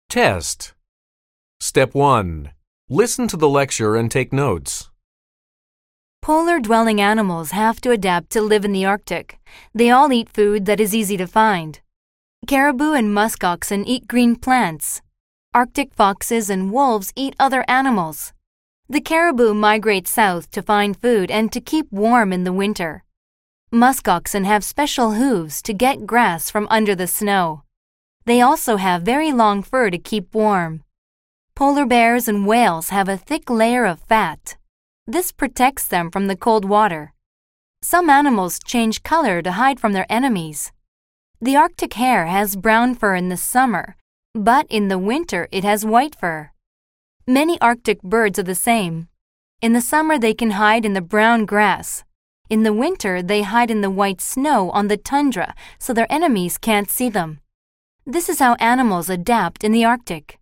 Test. Step 1. Listen to the lecture and take notes. Polar-dwelling animals have to adapt to live in the Arctic. They all eat food that is easy to find. Caribou and musk oxen eat green plants. Arctic foxes and wolves eat other animals. The caribou migrate south to find food and to keep warm in the winter. Musk oxen have special hooves to get grass from under the snow. They also have very long fur to keep warm. Polar bears and whales have a thick layer of fat. This protects them from the cold water. Some animals change color to hide from their enemies. The Arctic hare has brown fur in the summer, but in the winter it has white fur. Many Arctic birds are the same. In the summer they can hide in the brown grass. In the winter they hide in the white snow on the tundra so their enemies can't see them. This is how animals adapt in the Arctic.